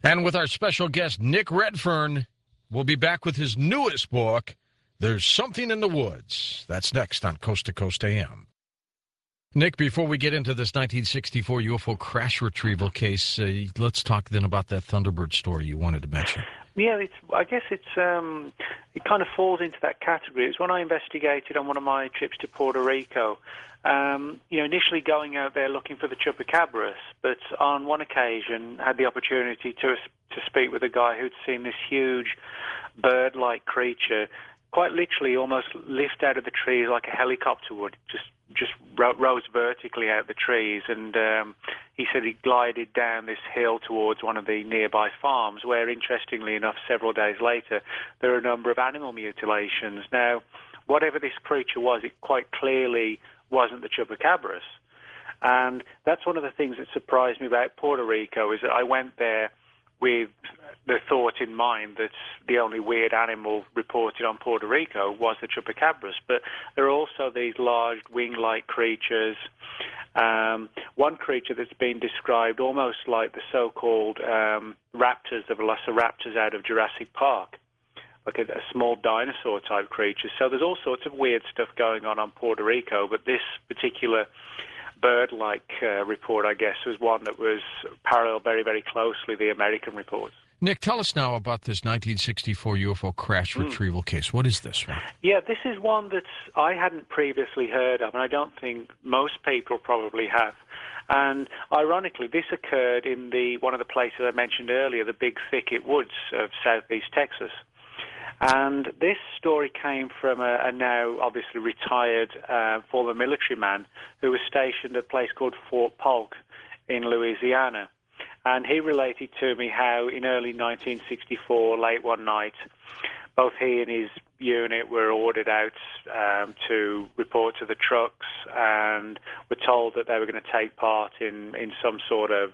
And with our special guest, Nick Redfern, we'll be back with his newest book, There's Something in the Woods. That's next on Coast to Coast AM. Nick, before we get into this 1964 UFO crash retrieval case, let's talk then about that Thunderbird story you wanted to mention. Yeah, I guess it kind of falls into that category. It's when I investigated on one of my trips to Puerto Rico. Initially going out there looking for the chupacabras, but on one occasion had the opportunity to speak with a guy who'd seen this huge bird-like creature, quite literally almost lift out of the trees like a helicopter would, just rose vertically out of the trees, and he said he glided down this hill towards one of the nearby farms, where, interestingly enough, several days later, there are a number of animal mutilations. Now, whatever this creature was, it quite clearly wasn't the chupacabras. And that's one of the things that surprised me about Puerto Rico, is that I went there with the thought in mind that the only weird animal reported on Puerto Rico was the chupacabras. But there are also these large wing-like creatures. One creature that's been described almost like the so-called raptors, the velociraptors out of Jurassic Park, like a small dinosaur-type creature. So there's all sorts of weird stuff going on Puerto Rico, but this particular bird-like report, I guess, was one that was paralleled very, very closely the American reports. Nick, tell us now about this 1964 UFO crash retrieval case. What is this one? Yeah, this is one that I hadn't previously heard of, and I don't think most people probably have. And ironically, this occurred in one of the places I mentioned earlier, the Big Thicket Woods of southeast Texas. And this story came from a now obviously retired former military man who was stationed at a place called Fort Polk in Louisiana. And he related to me how in early 1964, late one night, both he and his unit were ordered out to report to the trucks, and were told that they were going to take part in some sort of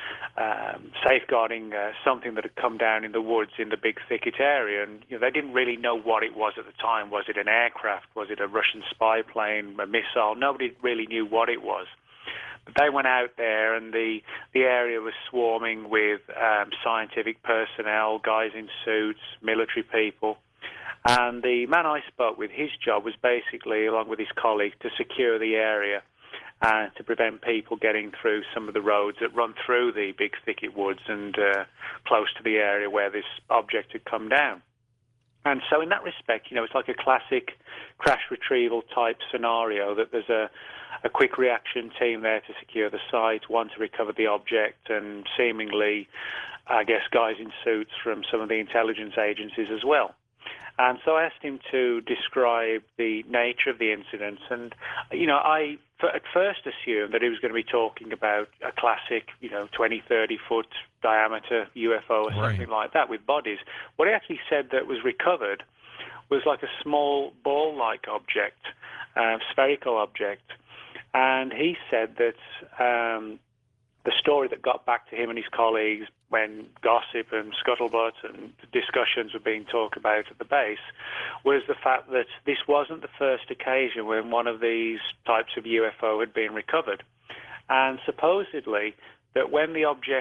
safeguarding something that had come down in the woods in the Big Thicket area. And they didn't really know what it was at the time. Was it an aircraft? Was it a Russian spy plane, a missile? Nobody really knew what it was. But they went out there, and the area was swarming with scientific personnel, guys in suits, military people. And the man I spoke with, his job was basically, along with his colleagues, to secure the area and to prevent people getting through some of the roads that run through the Big Thicket Woods and close to the area where this object had come down. And so in that respect, it's like a classic crash retrieval type scenario, that there's a quick reaction team there to secure the site, one to recover the object, and seemingly, I guess, guys in suits from some of the intelligence agencies as well. And so I asked him to describe the nature of the incident. And, I at first assumed that he was going to be talking about a classic, 20, 30-foot diameter UFO or something like that with bodies. What he actually said that was recovered was like a small ball-like object, spherical object. And he said that the story that got back to him and his colleagues when gossip and scuttlebutt and discussions were being talked about at the base was the fact that this wasn't the first occasion when one of these types of UFO had been recovered. And supposedly that when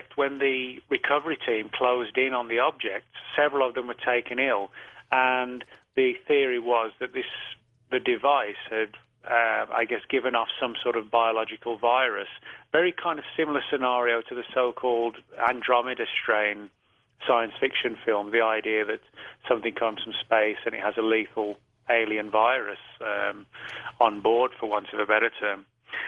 the recovery team closed in on the object, several of them were taken ill. And the theory was that the device had given off some sort of biological virus. Very kind of similar scenario to the so-called Andromeda strain science fiction film, the idea that something comes from space and it has a lethal alien virus on board, for want of a better term.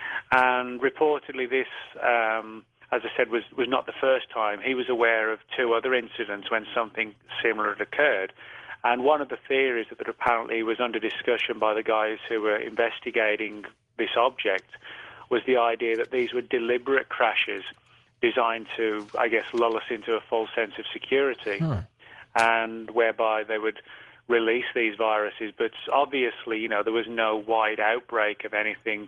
And reportedly this, as I said, was not the first time. He was aware of two other incidents when something similar had occurred. And one of the theories that apparently was under discussion by the guys who were investigating this object was the idea that these were deliberate crashes designed to, I guess, lull us into a false sense of security, and whereby they would release these viruses. But obviously, there was no wide outbreak of anything.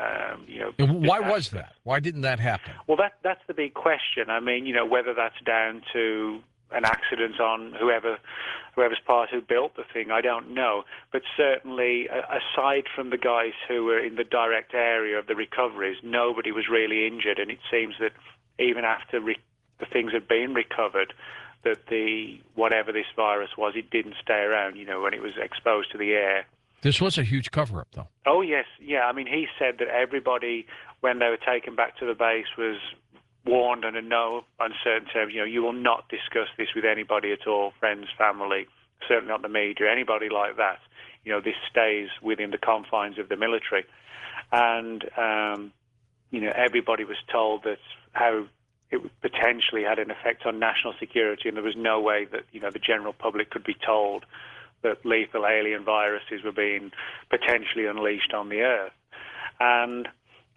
Why was that? Why didn't that happen? Well, that's the big question. I mean, whether that's down to an accident on whoever's part who built the thing, I don't know. But certainly, aside from the guys who were in the direct area of the recoveries, nobody was really injured. And it seems that even after the the things had been recovered, that whatever this virus was, it didn't stay around, when it was exposed to the air. This was a huge cover-up, though. Oh, yes. Yeah, I mean, he said that everybody, when they were taken back to the base, was warned and in no uncertain terms, you will not discuss this with anybody at all, friends, family, certainly not the media, anybody like that. This stays within the confines of the military. And, everybody was told that how it potentially had an effect on national security, and there was no way that, the general public could be told that lethal alien viruses were being potentially unleashed on the Earth. And,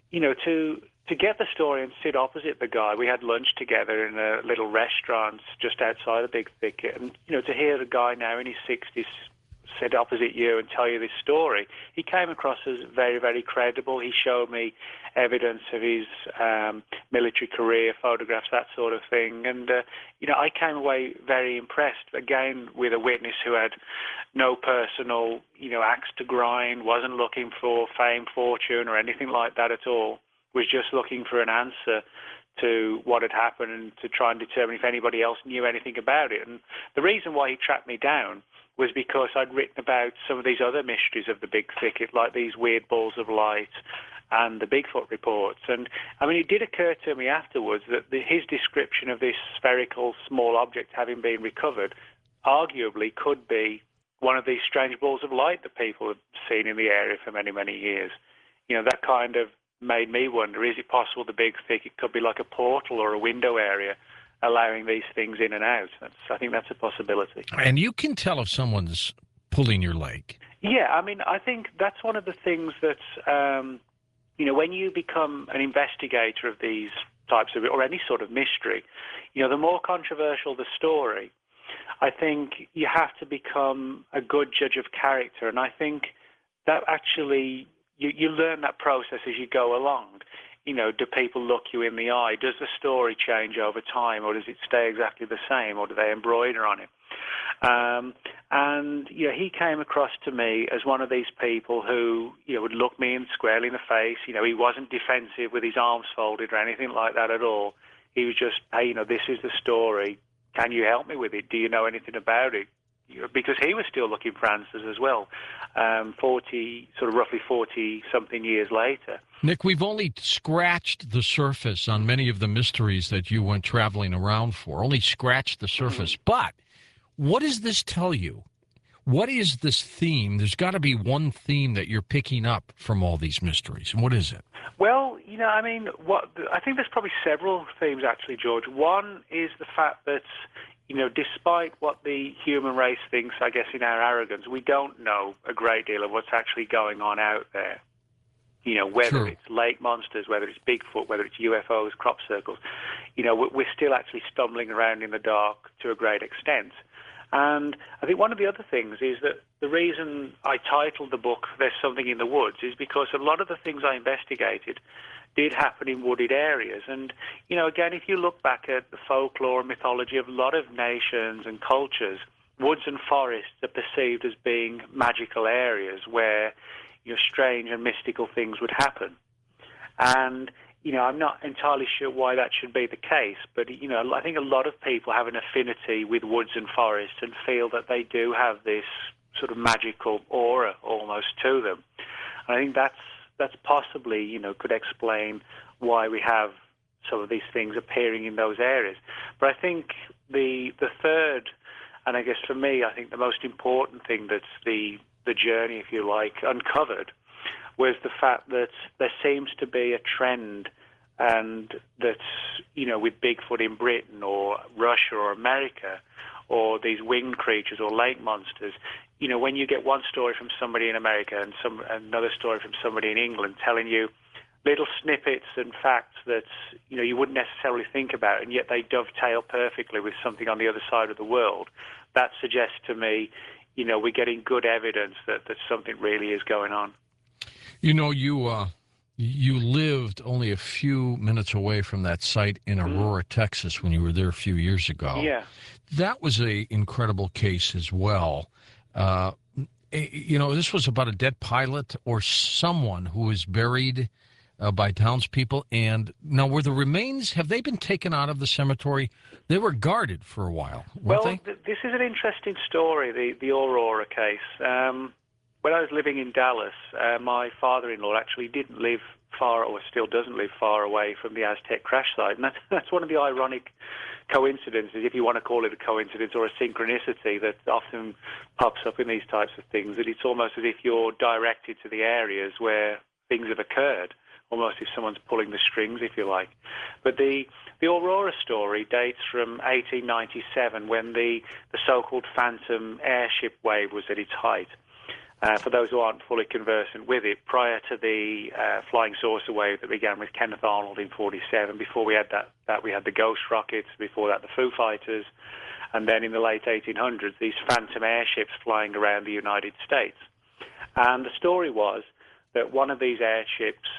to get the story and sit opposite the guy, we had lunch together in a little restaurant just outside the Big Thicket. And, to hear the guy now in his 60s sit opposite you and tell you this story, he came across as very, very credible. He showed me evidence of his military career, photographs, that sort of thing. And, I came away very impressed, again, with a witness who had no personal, axe to grind, wasn't looking for fame, fortune, or anything like that at all, was just looking for an answer to what had happened and to try and determine if anybody else knew anything about it. And the reason why he tracked me down was because I'd written about some of these other mysteries of the Big Thicket, like these weird balls of light and the Bigfoot reports. And, I mean, it did occur to me afterwards that his description of this spherical small object having been recovered arguably could be one of these strange balls of light that people have seen in the area for many, many years. That kind of made me wonder, is it possible the Big Thicket could be like a portal or a window area allowing these things in and out? I think that's a possibility. And you can tell if someone's pulling your leg. Yeah, I mean, I think that's one of the things that, when you become an investigator of these types of, or any sort of mystery, the more controversial the story, I think you have to become a good judge of character. And I think that actually, you learn that process as you go along. Do people look you in the eye? Does the story change over time, or does it stay exactly the same, or do they embroider on it? And he came across to me as one of these people who would look me squarely in the face. He wasn't defensive with his arms folded or anything like that at all. He was just, hey, this is the story. Can you help me with it? Do you know anything about it? Because he was still looking for answers as well, roughly 40-something years later. Nick, we've only scratched the surface on many of the mysteries that you went traveling around for, only scratched the surface. But what does this tell you? What is this theme? There's got to be one theme that you're picking up from all these mysteries. And what is it? Well, I think there's probably several themes, actually, George. One is the fact that, despite what the human race thinks, I guess, in our arrogance, we don't know a great deal of what's actually going on out there. Whether it's lake monsters, whether it's Bigfoot, whether it's UFOs, crop circles, we're still actually stumbling around in the dark to a great extent. And I think one of the other things is that the reason I titled the book There's Something in the Woods is because a lot of the things I investigated did happen in wooded areas. And, again, if you look back at the folklore and mythology of a lot of nations and cultures, woods and forests are perceived as being magical areas where strange and mystical things would happen. And, I'm not entirely sure why that should be the case, but, I think a lot of people have an affinity with woods and forests and feel that they do have this sort of magical aura almost to them. And I think that's possibly, could explain why we have some of these things appearing in those areas. But I think the third, and I guess for me, I think the most important thing that's the journey, if you like, uncovered, was the fact that there seems to be a trend, and that, with Bigfoot in Britain or Russia or America, or these winged creatures or lake monsters, when you get one story from somebody in America and another story from somebody in England telling you little snippets and facts that, you wouldn't necessarily think about, and yet they dovetail perfectly with something on the other side of the world, that suggests to me, we're getting good evidence that something really is going on. You lived only a few minutes away from that site in Aurora, Texas, when you were there a few years ago. Yeah. That was an incredible case as well. This was about a dead pilot or someone who was buried by townspeople. And now, were the remains, have they been taken out of the cemetery? They were guarded for a while, weren't they? This is an interesting story, the Aurora case. When I was living in Dallas, my father-in-law actually didn't live far, or still doesn't live far away from the Aztec crash site. And that's one of the ironic coincidences, if you want to call it a coincidence or a synchronicity, that often pops up in these types of things, that it's almost as if you're directed to the areas where things have occurred, almost if someone's pulling the strings, if you like. But the Aurora story dates from 1897, when the so-called Phantom airship wave was at its height. For those who aren't fully conversant with it, prior to the flying saucer wave that began with Kenneth Arnold in 1947, before we had that we had the Ghost rockets, before that the Foo Fighters, and then in the late 1800s, these Phantom airships flying around the United States. And the story was that one of these airships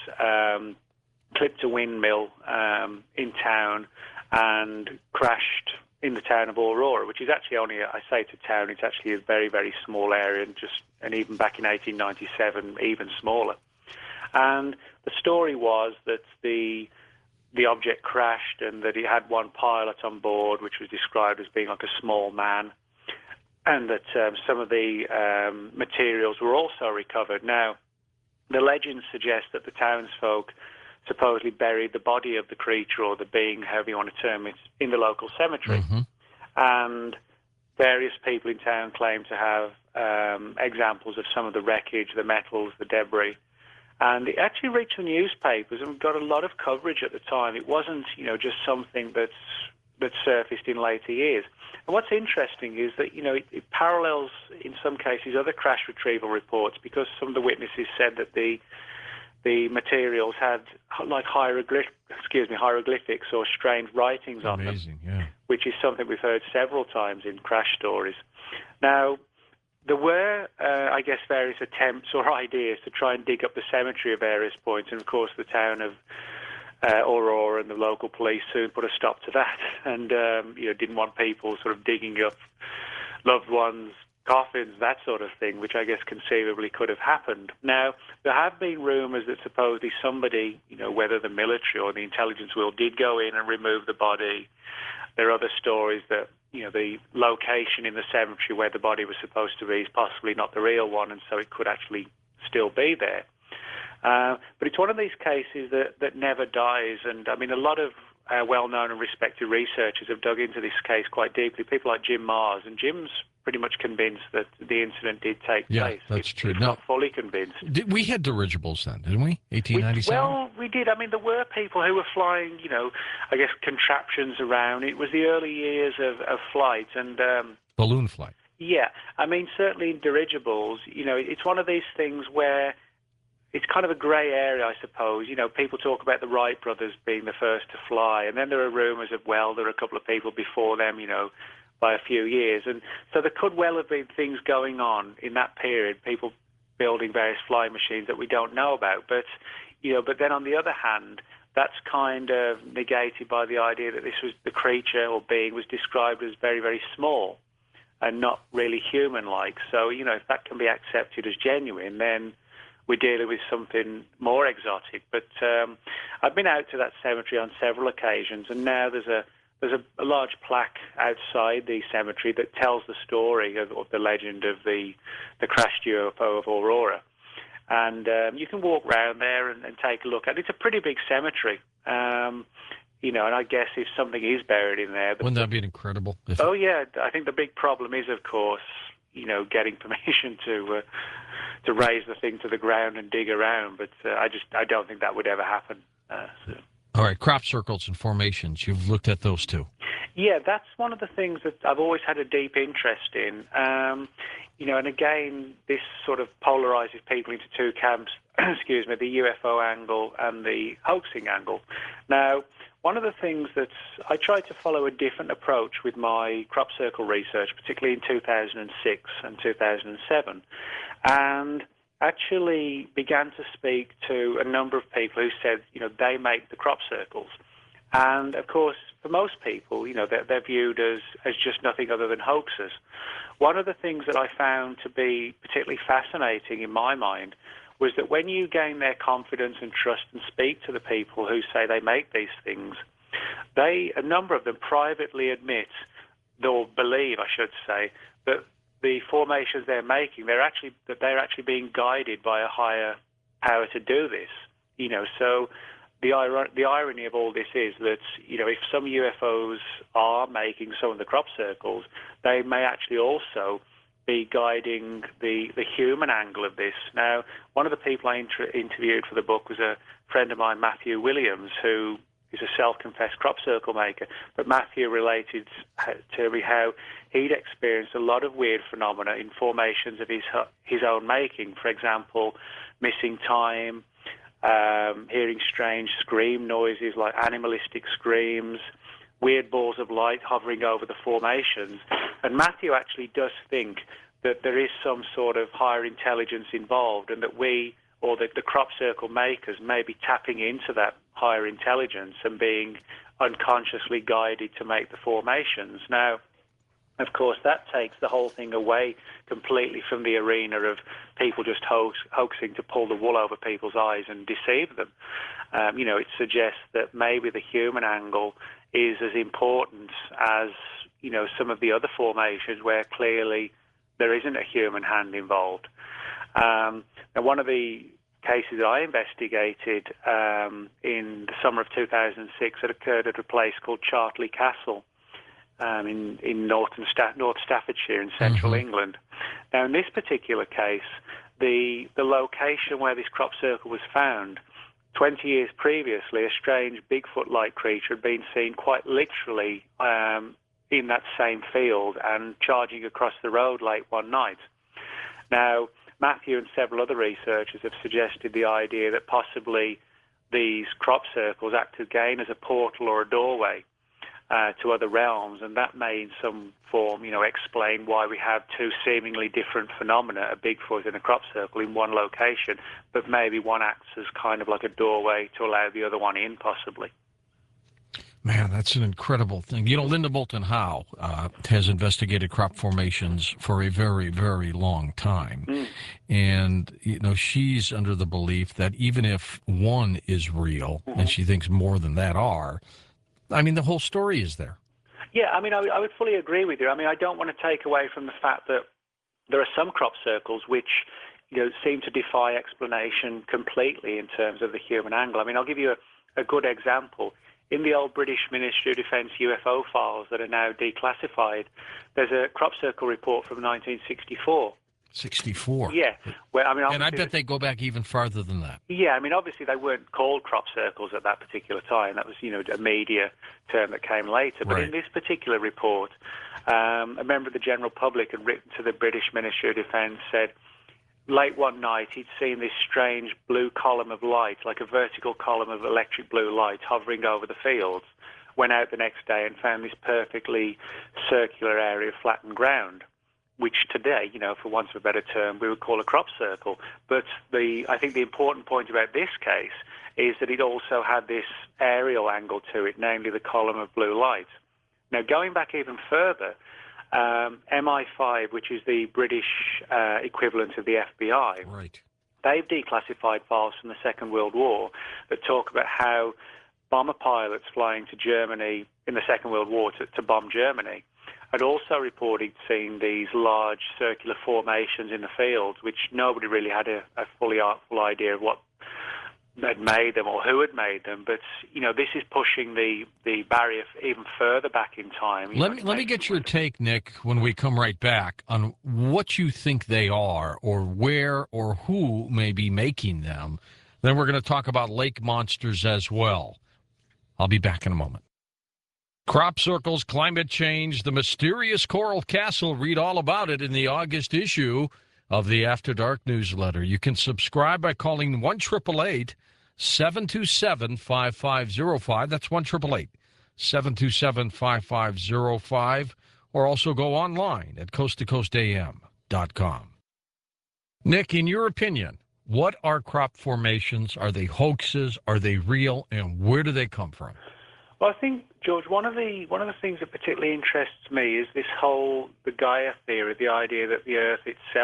clipped a windmill in town and crashed in the town of Aurora, which is actually only, I say to town, it's actually a very, very small area, and even back in 1897, even smaller. And the story was that the object crashed and that it had one pilot on board, which was described as being like a small man, and that some of the materials were also recovered. Now, the legends suggest that the townsfolk supposedly buried the body of the creature, or the being, however you want to term it, in the local cemetery. Mm-hmm. And various people in town claim to have examples of some of the wreckage, the metals, the debris. And it actually reached the newspapers and got a lot of coverage at the time. It wasn't, just something that surfaced in later years. And what's interesting is that, it parallels, in some cases, other crash retrieval reports, because some of the witnesses said that the materials had like hieroglyphics or strange writings on them. Amazing, yeah. Which is something we've heard several times in crash stories. Now, there were, I guess, various attempts or ideas to try and dig up the cemetery at various points, and of course the town of Aurora and the local police soon put a stop to that, and didn't want people sort of digging up loved ones' coffins, that sort of thing, which I guess conceivably could have happened. Now, there have been rumours that supposedly somebody, whether the military or the intelligence world, did go in and remove the body. There are other stories that, the location in the cemetery where the body was supposed to be is possibly not the real one, and so it could actually still be there. But it's one of these cases that never dies, and I mean, a lot of well-known and respected researchers have dug into this case quite deeply. People like Jim Mars, and Jim's pretty much convinced that the incident did take place. Yeah, that's true. He's not fully convinced. We had dirigibles then, didn't we? 1897? Well, we did. I mean, there were people who were flying, I guess, contraptions around. It was the early years of flight and... balloon flight. Yeah. I mean, certainly in dirigibles, it's one of these things where it's kind of a grey area, I suppose. People talk about the Wright brothers being the first to fly, and then there are rumours of, there are a couple of people before them, by a few years. And so there could well have been things going on in that period, people building various flying machines that we don't know about. But then on the other hand, that's kind of negated by the idea that this was the creature or being was described as very, very small and not really human-like. So, if that can be accepted as genuine, then we're dealing with something more exotic. But I've been out to that cemetery on several occasions, and now there's a large plaque outside the cemetery that tells the story of the legend of the crashed UFO of Aurora. And you can walk around there and take a look at it. It's a pretty big cemetery. And I guess if something is buried in there... Wouldn't that be incredible? Yeah. I think the big problem is, of course, getting permission to raise the thing to the ground and dig around. But I don't think that would ever happen. All right, crop circles and formations. You've looked at those too. Yeah, that's one of the things that I've always had a deep interest in. And again, this sort of polarizes people into two camps, the UFO angle and the hoaxing angle. Now, one of the things that I tried to follow a different approach with my crop circle research, particularly in 2006 and 2007, and actually began to speak to a number of people who said, they make the crop circles. And, of course, for most people, they're viewed as just nothing other than hoaxes. One of the things that I found to be particularly fascinating in my mind was that when you gain their confidence and trust and speak to the people who say they make these things, a number of them privately admit, or believe, I should say, that the formations they're making, they're actually being guided by a higher power to do this. So the irony of all this is that, if some UFOs are making some of the crop circles, they may actually also be guiding the human angle of this. Now, one of the people I interviewed for the book was a friend of mine, Matthew Williams, who is a self-confessed crop circle maker. But Matthew related to me how he'd experienced a lot of weird phenomena in formations of his own making. For example, missing time, hearing strange scream noises like animalistic screams, weird balls of light hovering over the formations. And Matthew actually does think that there is some sort of higher intelligence involved, and that we, or the crop circle makers, may be tapping into that higher intelligence and being unconsciously guided to make the formations. Now, of course, that takes the whole thing away completely from the arena of people just hoaxing to pull the wool over people's eyes and deceive them. It suggests that maybe the human angle is as important as, some of the other formations where clearly there isn't a human hand involved. Now, one of the cases that I investigated in the summer of 2006 that occurred at a place called Chartley Castle in North Staffordshire in central England. Now, in this particular case, the location where this crop circle was found, 20 years previously, a strange Bigfoot-like creature had been seen quite literally in that same field and charging across the road late one night. Now, Matthew and several other researchers have suggested the idea that possibly these crop circles act again as a portal or a doorway to other realms, and that may in some form, explain why we have two seemingly different phenomena, a Bigfoot and a crop circle, in one location, but maybe one acts as kind of like a doorway to allow the other one in, possibly. Man, that's an incredible thing. Linda Moulton Howe has investigated crop formations for a very, very long time. And, she's under the belief that even if one is real, and she thinks more than that are, the whole story is there. Yeah, I would fully agree with you. I don't want to take away from the fact that there are some crop circles which, seem to defy explanation completely in terms of the human angle. I'll give you a good example. In the old British Ministry of Defence UFO files that are now declassified, there's a crop circle report from 1964. 64? Yeah. And I bet they go back even farther than that. Yeah, obviously they weren't called crop circles at that particular time. That was, a media term that came later. But in this particular report, a member of the general public had written to the British Ministry of Defence, said, late one night, he'd seen this strange blue column of light, like a vertical column of electric blue light hovering over the fields. Went out the next day and found this perfectly circular area of flattened ground, which today, for want of a better term, we would call a crop circle. But I think the important point about this case is that it also had this aerial angle to it, namely the column of blue light. Now, going back even further, MI5, which is the British equivalent of the FBI, they've declassified files from the Second World War that talk about how bomber pilots flying to Germany in the Second World War to bomb Germany had also reported seeing these large circular formations in the fields, which nobody really had a full idea of what had made them or who had made them. But, this is pushing the barrier even further back in time. Let me get your take, Nick, when we come right back, on what you think they are, or where or who may be making them. Then we're going to talk about lake monsters as well. I'll be back in a moment. Crop circles, climate change, the mysterious Coral Castle. Read all about it in the August issue of the After Dark newsletter. You can subscribe by calling 1-888-727-5505. That's 1-888-727-5505. Or also go online at coasttocoastam.com. Nick, in your opinion, what are crop formations? Are they hoaxes? Are they real? And where do they come from? Well, I think, George, one of the things that particularly interests me is the Gaia theory, the idea that the Earth itself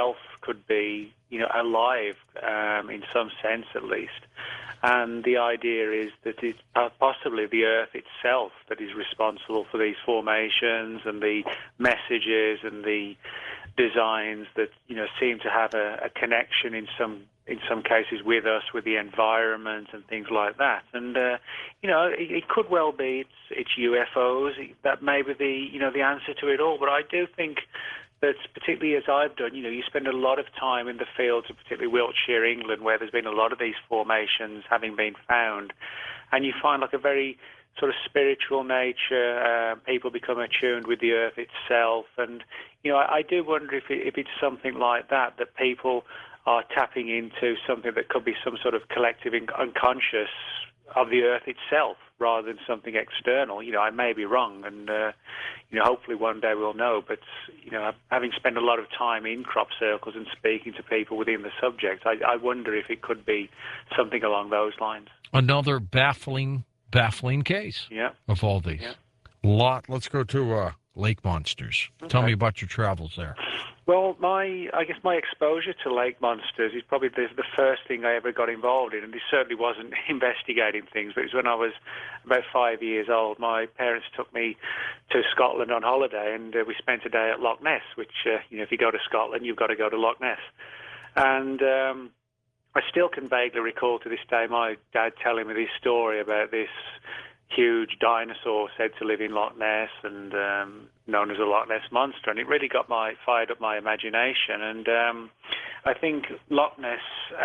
could be, alive in some sense at least. And the idea is that it's possibly the Earth itself that is responsible for these formations and the messages and the designs that seem to have a connection in some cases with us, with the environment and things like that. And it could well be it's UFOs that may be the answer to it all. But I do think that, particularly as I've done, you spend a lot of time in the fields of particularly Wiltshire, England, where there's been a lot of these formations having been found, and you find like a very sort of spiritual nature. People become attuned with the Earth itself, and I do wonder if it's something like that people are tapping into, something that could be some sort of collective unconscious of the Earth itself, rather than something external. I may be wrong, and hopefully one day we'll know. But having spent a lot of time in crop circles and speaking to people within the subject, I wonder if it could be something along those lines. Another baffling case. Yeah. Of all these. Yeah. Let's go to lake monsters. Okay. Tell me about your travels there. Well, I guess my exposure to lake monsters is probably the first thing I ever got involved in, and this certainly wasn't investigating things, but it was when I was about 5 years old. My parents took me to Scotland on holiday, and we spent a day at Loch Ness, which, if you go to Scotland, you've got to go to Loch Ness. And I still can vaguely recall to this day my dad telling me this story about this huge dinosaur said to live in Loch Ness and known as the Loch Ness Monster, and it really fired up my imagination. And I think Loch Ness,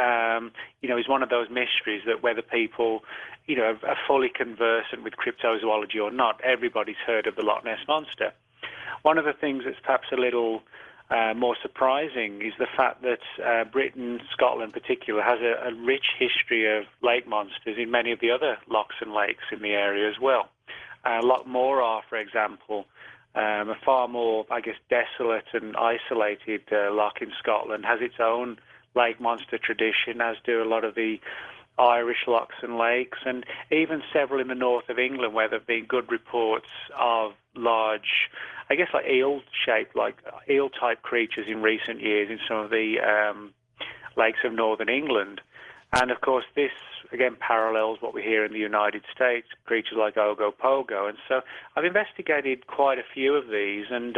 is one of those mysteries that whether people, are fully conversant with cryptozoology or not, everybody's heard of the Loch Ness Monster. One of the things that's perhaps a little more surprising is the fact that Britain, Scotland in particular, has a rich history of lake monsters in many of the other lochs and lakes in the area as well. Loch Morar, for example, a far more, I guess, desolate and isolated loch in Scotland, has its own lake monster tradition, as do a lot of the Irish lochs and lakes, and even several in the north of England where there have been good reports of large, I guess, like eel-shaped, like eel-type creatures in recent years in some of the lakes of northern England. And, of course, this, again, parallels what we hear in the United States, creatures like Ogopogo. And so I've investigated quite a few of these, and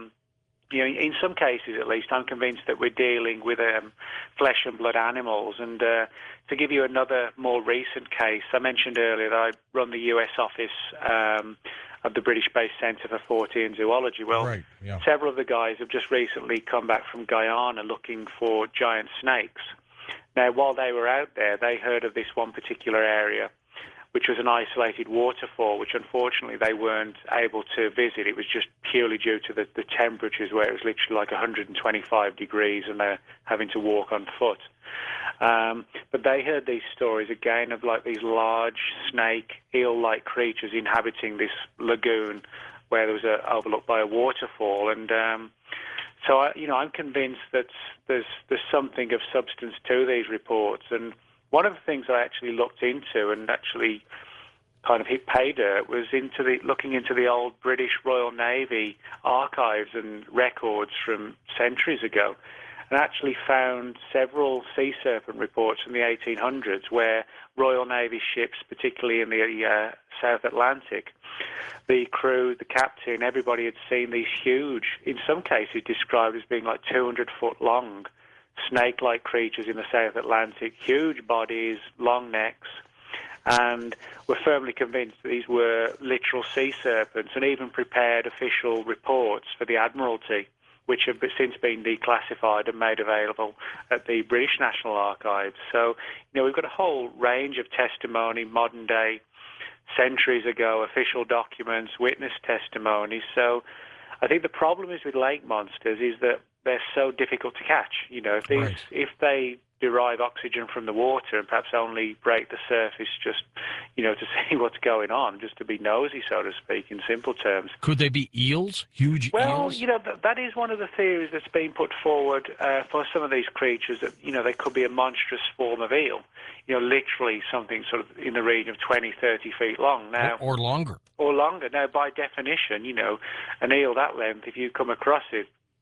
in some cases, at least, I'm convinced that we're dealing with flesh and blood animals. And to give you another more recent case, I mentioned earlier that I run the U.S. office of the British-based Centre for Fortean Zoology. Well, right, yeah. Several of the guys have just recently come back from Guyana looking for giant snakes. Now, while they were out there, they heard of this one particular area, which was an isolated waterfall, which unfortunately they weren't able to visit. It was just purely due to the temperatures, where it was literally like 125 degrees and they're having to walk on foot. But they heard these stories again of like these large snake, eel-like creatures inhabiting this lagoon where there was overlooked by a waterfall. And so I'm convinced that there's something of substance to these reports. And one of the things I actually looked into and actually kind of hit pay dirt was looking into the old British Royal Navy archives and records from centuries ago, and actually found several sea serpent reports from the 1800s where Royal Navy ships, particularly in the South Atlantic, the crew, the captain, everybody had seen these huge, in some cases described as being like 200-foot long, snake-like creatures in the South Atlantic, huge bodies, long necks, and were firmly convinced that these were literal sea serpents, and even prepared official reports for the Admiralty, which have since been declassified and made available at the British National Archives. So, we've got a whole range of testimony, modern day, centuries ago, official documents, witness testimonies. So I think the problem is with lake monsters is that they're so difficult to catch. If they derive oxygen from the water and perhaps only break the surface just, to see what's going on, just to be nosy, so to speak, in simple terms. Could they be eels? Huge eels? Well, that is one of the theories that's been put forward for some of these creatures, that, they could be a monstrous form of eel, literally something sort of in the region of 20, 30 feet long. Now, or longer. Or longer. Now, by definition, an eel that length, if you come across it,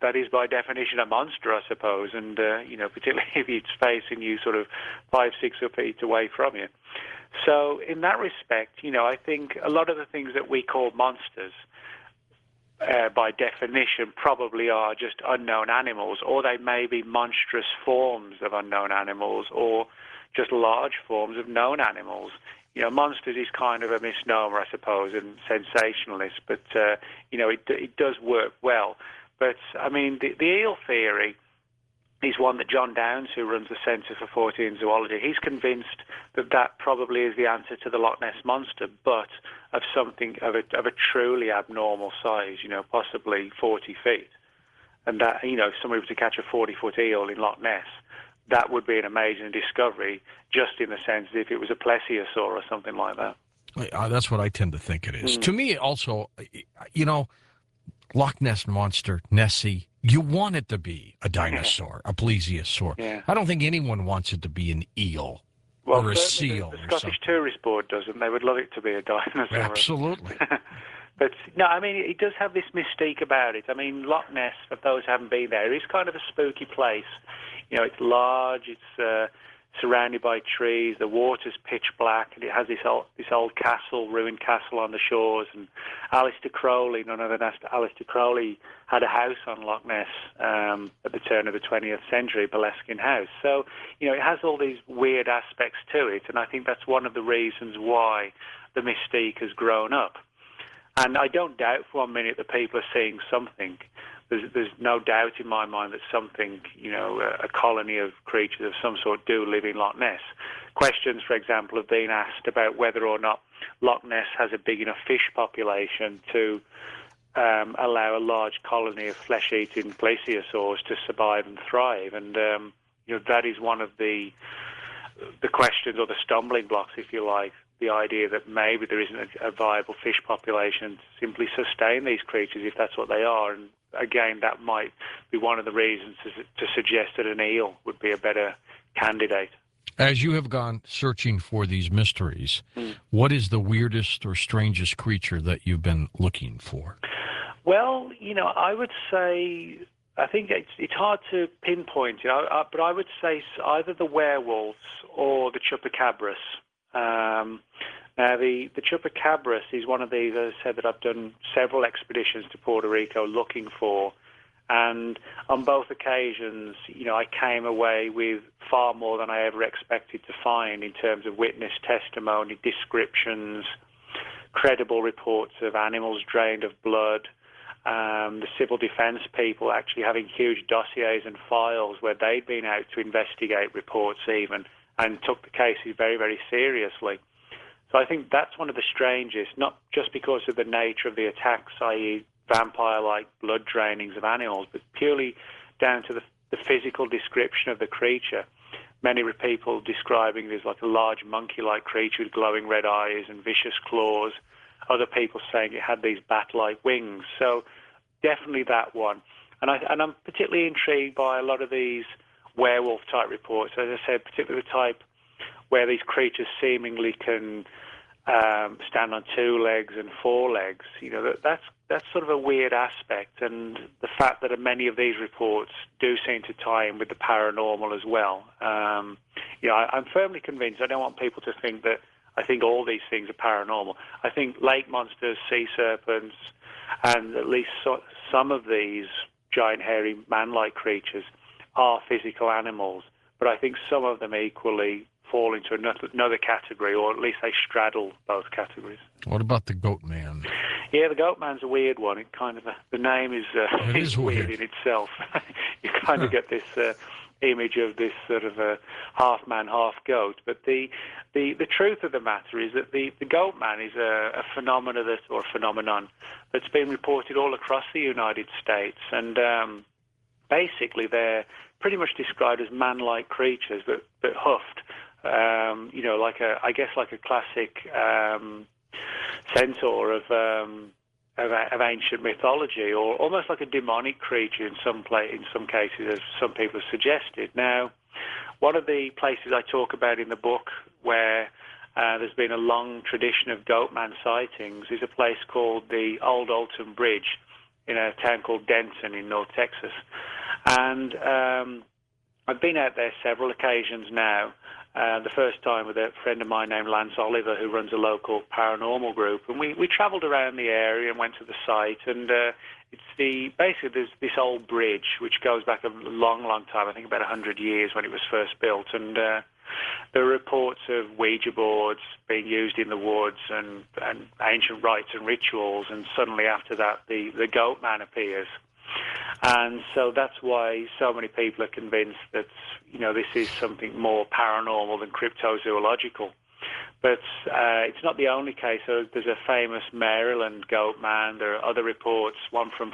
that is by definition a monster, I suppose, and particularly if it's facing you sort of 5, 6 feet away from you. So in that respect, I think a lot of the things that we call monsters, by definition, probably are just unknown animals, or they may be monstrous forms of unknown animals, or just large forms of known animals. Monsters is kind of a misnomer, I suppose, and sensationalist, but, it does work well. But, I mean, the eel theory is one that John Downes, who runs the Centre for Fortean Zoology, he's convinced that probably is the answer to the Loch Ness Monster, but of something of a truly abnormal size, possibly 40 feet. And that, if somebody were to catch a 40-foot eel in Loch Ness, that would be an amazing discovery, just in the sense that if it was a plesiosaur or something like that. That's what I tend to think it is. To me, also, Loch Ness Monster, Nessie, you want it to be a dinosaur, a plesiosaur. Yeah. I don't think anyone wants it to be an eel or a seal. The Scottish Tourist Board doesn't. They would love it to be a dinosaur. Absolutely. But, no, I mean, it does have this mystique about it. I mean, Loch Ness, for those who haven't been there, is kind of a spooky place. It's large, it's surrounded by trees, the water's pitch black, and it has this old castle, ruined castle on the shores. And Aleister Crowley, none other than Aleister Crowley, had a house on Loch Ness at the turn of the 20th century, Boleskine House. So, it has all these weird aspects to it, and I think that's one of the reasons why the mystique has grown up. And I don't doubt for 1 minute that people are seeing something. There's no doubt in my mind that something, a colony of creatures of some sort do live in Loch Ness. Questions, for example, have been asked about whether or not Loch Ness has a big enough fish population to allow a large colony of flesh-eating plesiosaurs to survive and thrive. And, that is one of the questions, or the stumbling blocks, if you like, the idea that maybe there isn't a viable fish population to simply sustain these creatures if that's what they are. And again, that might be one of the reasons to suggest that an eel would be a better candidate. As you have gone searching for these mysteries, what is the weirdest or strangest creature that you've been looking for? Well, I would say, I think it's hard to pinpoint, but I would say either the werewolves or the chupacabras. Now, the chupacabras is one of these, as I said, that I've done several expeditions to Puerto Rico looking for. And on both occasions, I came away with far more than I ever expected to find in terms of witness testimony, descriptions, credible reports of animals drained of blood, the civil defense people actually having huge dossiers and files where they'd been out to investigate reports even, and took the cases very, very seriously. So I think that's one of the strangest, not just because of the nature of the attacks, i.e. vampire-like blood drainings of animals, but purely down to the physical description of the creature. Many people describing it as like a large monkey-like creature with glowing red eyes and vicious claws. Other people saying it had these bat-like wings. So definitely that one. And I'm particularly intrigued by a lot of these werewolf-type reports. As I said, particularly the type where these creatures seemingly can stand on 2 legs and 4 legs. That's sort of a weird aspect, and the fact that many of these reports do seem to tie in with the paranormal as well. I'm firmly convinced. I don't want people to think that I think all these things are paranormal. I think lake monsters, sea serpents, and at least some of these giant hairy man-like creatures are physical animals, but I think some of them equally fall into another category, or at least they straddle both categories. What about the goat man? Yeah, the goat man's a weird one. It kind of the name is weird in itself. You kind of get this image of this sort of a half man, half goat. But the truth of the matter is that the goat man is a phenomenon that's been reported all across the United States, and basically they're pretty much described as man-like creatures, but hoofed. Like a classic centaur of ancient mythology, or almost like a demonic creature in some cases, as some people have suggested. Now, one of the places I talk about in the book where there's been a long tradition of goatman sightings is a place called the Old Alton Bridge in a town called Denton in North Texas. And I've been out there several occasions now. The first time with a friend of mine named Lance Oliver, who runs a local paranormal group, and we travelled around the area and went to the site. And basically there's this old bridge which goes back a long, long time. I think about 100 years when it was first built. And there are reports of Ouija boards being used in the woods and ancient rites and rituals. And suddenly after that, the goat man appears. And so that's why so many people are convinced that, this is something more paranormal than cryptozoological. But it's not the only case. So there's a famous Maryland goat man. There are other reports, one from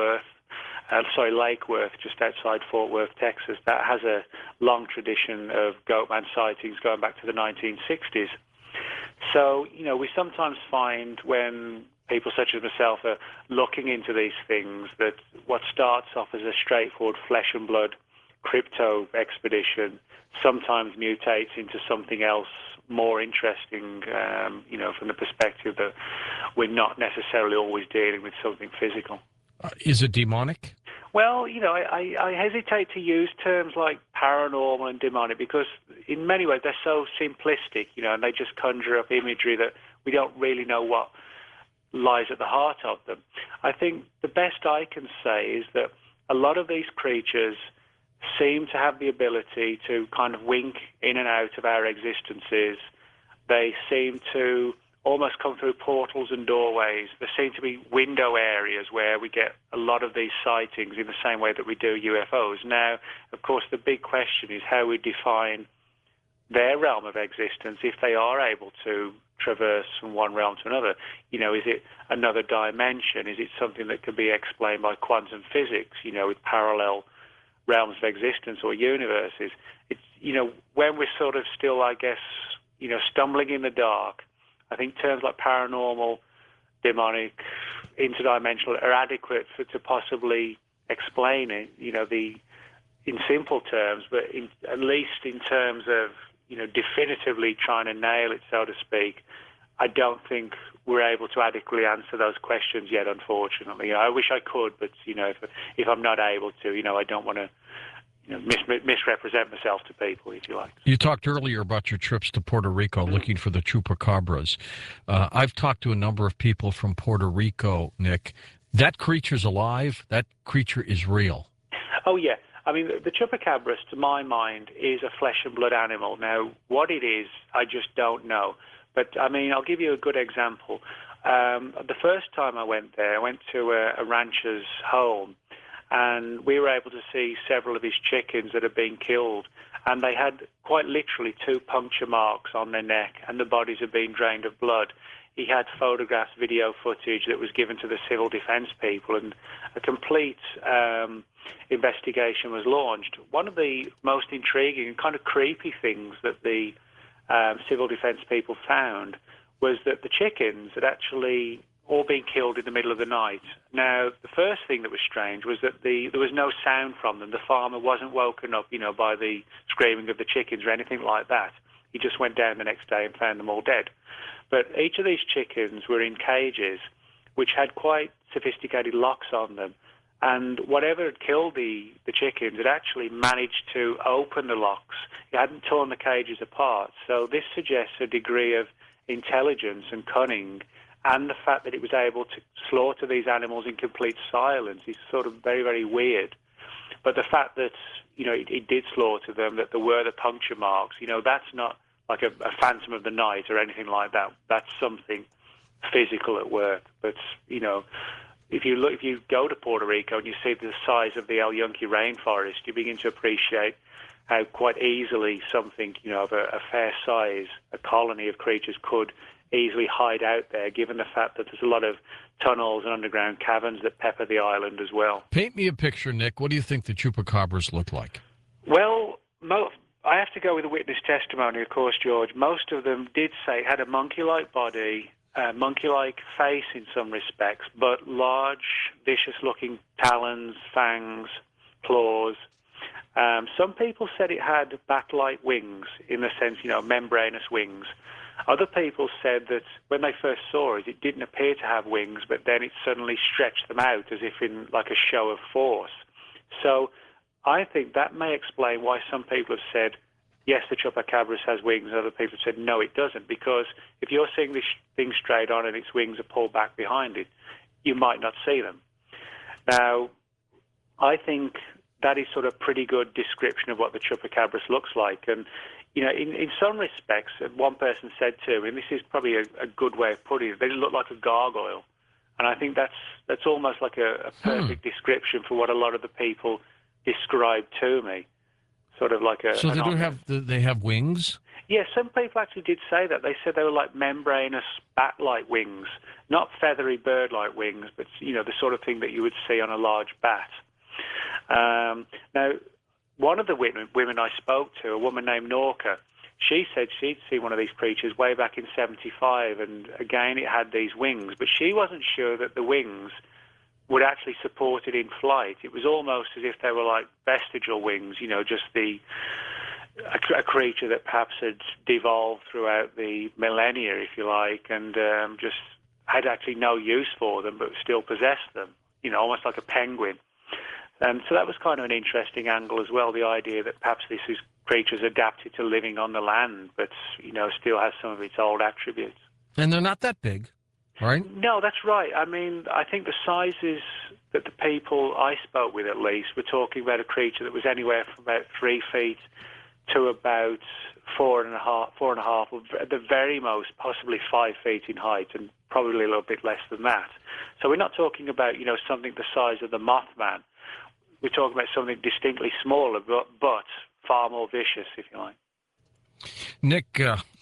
Lake Worth, just outside Fort Worth, Texas, that has a long tradition of goat man sightings going back to the 1960s. So, we sometimes find when people such as myself are looking into these things that what starts off as a straightforward flesh and blood crypto expedition sometimes mutates into something else more interesting, from the perspective that we're not necessarily always dealing with something physical. Is it demonic? Well, I hesitate to use terms like paranormal and demonic because in many ways they're so simplistic, and they just conjure up imagery that we don't really know what lies at the heart of them. I think the best I can say is that a lot of these creatures seem to have the ability to kind of wink in and out of our existences. They seem to almost come through portals and doorways. There seem to be window areas where we get a lot of these sightings in the same way that we do UFOs. Now, of course, the big question is how we define their realm of existence if they are able to traverse from one realm to another. Is it another dimension? Is it something that can be explained by quantum physics, with parallel realms of existence or universes? It's, when we're sort of still, I guess, stumbling in the dark, I think terms like paranormal, demonic, interdimensional are adequate to possibly explain it, in simple terms, but at least in terms of, definitively trying to nail it, so to speak, I don't think we're able to adequately answer those questions yet, unfortunately. I wish I could, but, if I'm not able to, I don't want to misrepresent myself to people, if you like. You talked earlier about your trips to Puerto Rico looking for the chupacabras. I've talked to a number of people from Puerto Rico, Nick. That creature's alive. That creature is real. Oh, yeah. I mean, the chupacabras, to my mind, is a flesh and blood animal. Now, what it is, I just don't know. But, I mean, I'll give you a good example. The first time I went there, I went to a rancher's home, and we were able to see several of his chickens that had been killed. And they had quite literally 2 puncture marks on their neck, and the bodies had been drained of blood. He had photographs, video footage that was given to the civil defense people, and a complete investigation was launched. One of the most intriguing and kind of creepy things that the civil defense people found was that the chickens had actually all been killed in the middle of the night. Now, the first thing that was strange was that there was no sound from them. The farmer wasn't woken up, by the screaming of the chickens or anything like that. He just went down the next day and found them all dead. But each of these chickens were in cages which had quite sophisticated locks on them. And whatever had killed the chickens had actually managed to open the locks. It hadn't torn the cages apart. So this suggests a degree of intelligence and cunning, and the fact that it was able to slaughter these animals in complete silence is sort of very, very weird. But the fact that, it did slaughter them, that there were the puncture marks, that's not like a phantom of the night or anything like that. That's something physical at work. But, if you go to Puerto Rico and you see the size of the El Yunque rainforest, you begin to appreciate how quite easily something, of a fair size, a colony of creatures could easily hide out there, given the fact that there's a lot of tunnels and underground caverns that pepper the island as well. Paint me a picture, Nick. What do you think the chupacabras look like? Well, I have to go with the witness testimony, of course, George. Most of them did say it had a monkey-like body, a monkey-like face in some respects, but large, vicious-looking talons, fangs, claws. Some people said it had bat-like wings, in the sense, membranous wings. Other people said that when they first saw it, it didn't appear to have wings, but then it suddenly stretched them out as if in like a show of force. So I think that may explain why some people have said, yes, the Chupacabras has wings, and other people have said, no, it doesn't, because if you're seeing this thing straight on and its wings are pulled back behind it, you might not see them. Now, I think that is sort of pretty good description of what the Chupacabras looks like. And, you know, in some respects, one person said to me, and this is probably a good way of putting it, they look like a gargoyle. And I think that's almost like a perfect description for what a lot of the people described to me. Sort of like a... So they have wings? Yeah, some people actually did say that. They said they were like membranous bat-like wings, not feathery bird-like wings, but, you know, the sort of thing that you would see on a large bat. Now, one of the women I spoke to, a woman named Norka, she said she'd seen one of these creatures way back in 75, and again it had these wings, but she wasn't sure that the wings would actually support it in flight. It was almost as if they were like vestigial wings, you know, just a creature that perhaps had devolved throughout the millennia, if you like, and just had actually no use for them, but still possessed them, you know, almost like a penguin. So that was kind of an interesting angle as well, the idea that perhaps this is creatures adapted to living on the land, but, you know, still has some of its old attributes. And they're not that big, right? No, that's right. I mean, I think the sizes that the people I spoke with, at least, were talking about a creature that was anywhere from about 3 feet to about 4.5, or at the very most, possibly 5 feet in height, and probably a little bit less than that. So we're not talking about, you know, something the size of the Mothman. We're talking about something distinctly smaller, but far more vicious, if you like. Nick,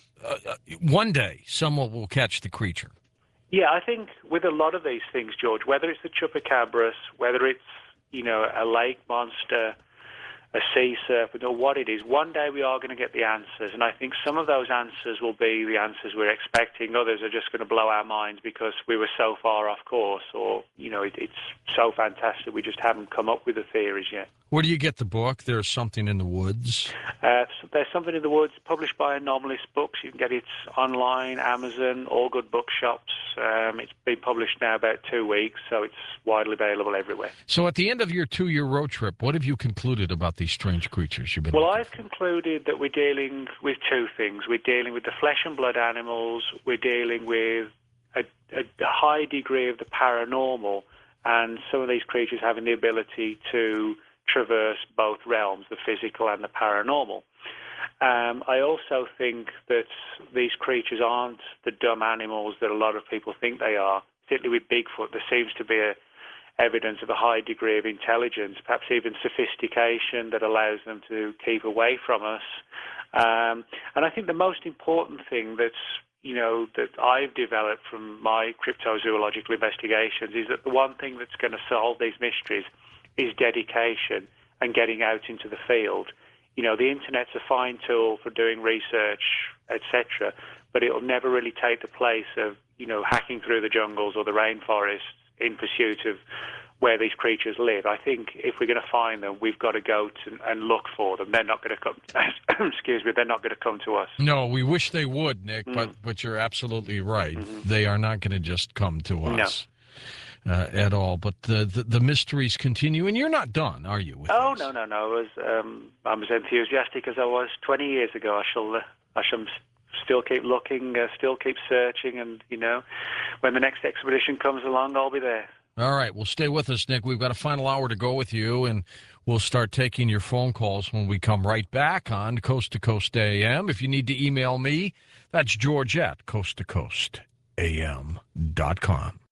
one day someone will catch the creature. Yeah, I think with a lot of these things, George, whether it's the Chupacabras, whether it's, you know, a lake monster, a sea serpent, or what it is, one day we are going to get the answers. And I think some of those answers will be the answers we're expecting. Others are just going to blow our minds because we were so far off course, or, you know, it's so fantastic we just haven't come up with the theories yet. Where do you get the book? There's Something in the Woods? There's Something in the Woods, published by Anomalous Books. You can get it online, Amazon, all good bookshops. It's been published now about 2 weeks, so it's widely available everywhere. So at the end of your 2-year road trip, what have you concluded about these strange creatures you've been Well, I've concluded that we're dealing with two things. We're dealing with the flesh and blood animals. We're dealing with a high degree of the paranormal, and some of these creatures having the ability to traverse both realms, the physical and the paranormal. I also think that these creatures aren't the dumb animals that a lot of people think they are. Particularly with Bigfoot, there seems to be evidence of a high degree of intelligence, perhaps even sophistication that allows them to keep away from us. And I think the most important thing that I've developed from my cryptozoological investigations is that the one thing that's going to solve these mysteries is dedication and getting out into the field. You know, the internet's a fine tool for doing research, etc., but it'll never really take the place of, you know, hacking through the jungles or the rainforests in pursuit of where these creatures live. I think if we're going to find them, we've got to go and look for them. They're not going to come. Excuse me. They're not going to come to us. No, we wish they would, Nick. But you're absolutely right. Mm-hmm. They are not going to just come to us. No. At all, but the mysteries continue, and you're not done, are you? No. I'm as enthusiastic as I was 20 years ago. I shall still keep looking, still keep searching, and you know, when the next expedition comes along, I'll be there. All right, well, stay with us, Nick. We've got a final hour to go with you, and we'll start taking your phone calls when we come right back on Coast to Coast AM. If you need to email me, that's George at coasttocoastam.com.